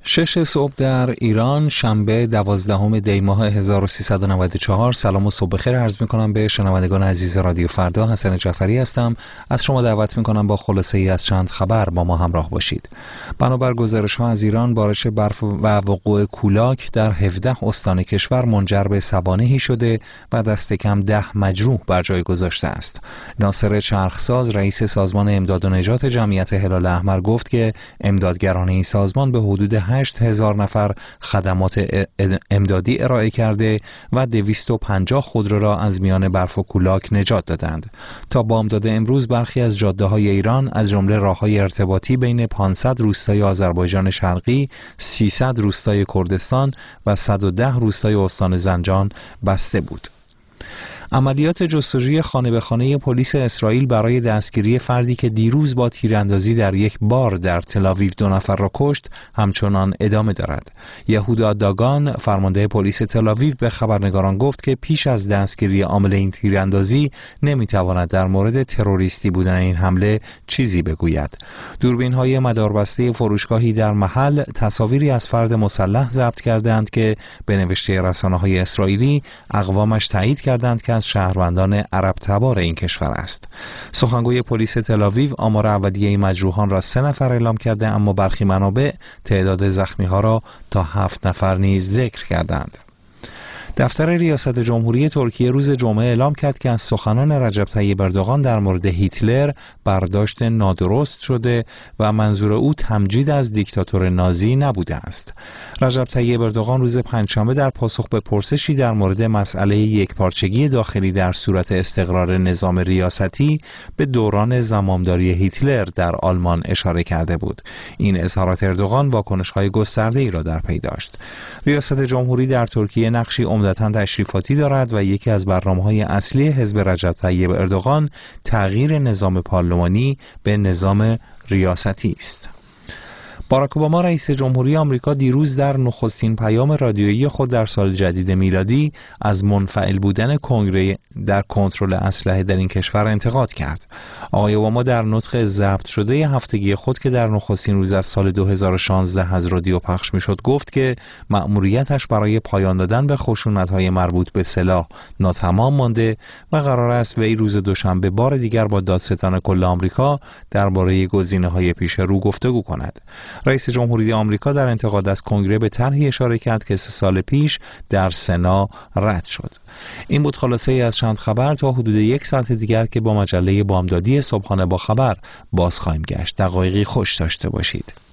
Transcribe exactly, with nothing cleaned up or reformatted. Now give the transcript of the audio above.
شش صبح در ایران، شنبه دوازدهم دی ماه هزار و سیصد و نود و چهار. سلام و صبح بخیر عرض می‌کنم به شنوندگان عزیز رادیو فردا. حسن جعفری هستم. از شما دعوت می‌کنم با خلاصه ای از چند خبر با ما همراه باشید. بنابر گزارش‌ها از ایران، بارش برف و وقوع کولاک در هفده استان کشور منجر به سوانحی شده و دست کم ده مجروح بر جای گذاشته است. ناصر چرخساز، رئیس سازمان امداد و نجات جمعیت هلال احمر گفت که امدادگران این سازمان به حدود هشت هزار نفر خدمات امدادی ارائه کرده و دویست و پنجاه خودرو را از میان برف و کولاک نجات دادند. تا بامداد امروز برخی از جاده‌های ایران از جمله راه‌های ارتباطی بین پانصد روستای آذربایجان شرقی، سیصد روستای کردستان و صد و ده روستای استان زنجان بسته بود. عملیات جستجوی خانه به خانه پلیس اسرائیل برای دستگیری فردی که دیروز با تیراندازی در یک بار در تل‌آویو دو نفر را کشت همچنان ادامه دارد. یهودا داگان، فرمانده پلیس تل‌آویو، به خبرنگاران گفت که پیش از دستگیری عامل این تیراندازی نمیتواند در مورد تروریستی بودن این حمله چیزی بگوید. دوربین‌های مداربسته فروشگاهی در محل تصاویری از فرد مسلح ضبط کردند که به نوشته رسانه‌های اسرائیلی اقوامش تایید کردند که از شهروندان عرب تبار این کشور است. سخنگوی پلیس تل‌آویو آمار اولیه مجروحان را سه نفر اعلام کرده، اما برخی منابع تعداد زخمی‌ها را تا هفت نفر نیز ذکر کردند. دفتر ریاست جمهوری ترکیه روز جمعه اعلام کرد که از سخنان رجب طیب اردوغان در مورد هیتلر برداشت نادرست شده و منظور او تمجید از دیکتاتور نازی نبوده است. رجب طیب اردوغان روز پنجشنبه در پاسخ به پرسشی در مورد مسئله یکپارچگی داخلی در صورت استقرار نظام ریاستی به دوران زمامداری هیتلر در آلمان اشاره کرده بود. این اظهارات اردوغان واکنش‌های گسترده‌ای را در پی داشت. ریاست جمهوری در ترکیه نقشی عمدتاً تشریفاتی دارد و یکی از برنامه‌های اصلی حزب رجب طیب اردوغان تغییر نظام پارلمانی به نظام ریاستی است. باراک اوباما رئیس جمهوری آمریکا دیروز در نخستین پیام رادیویی خود در سال جدید میلادی از منفعل بودن کنگره در کنترل اسلحه در این کشور انتقاد کرد. آقای اوباما در نطق ضبط شده هفتگی خود که در نخستین روز از سال دو هزار و شانزده از رادیو پخش میشد گفت که مأموریتش برای پایان دادن به خشونت‌های مربوط به سلاح ناتمام مانده و قرار است وی روز دوشنبه بار دیگر با دادستان کل آمریکا درباره گزینه‌های پیش رو گفتگو کند. رئیس جمهوری آمریکا در انتقاد از کنگره به طرحی اشاره کرد که سه سال پیش در سنا رد شد. این بود خلاصه ای از چند خبر. تا حدود یک ساعت دیگر که با مجله بامدادی صبحانه با خبر باز خواهیم گشت. دقایقی خوش داشته باشید.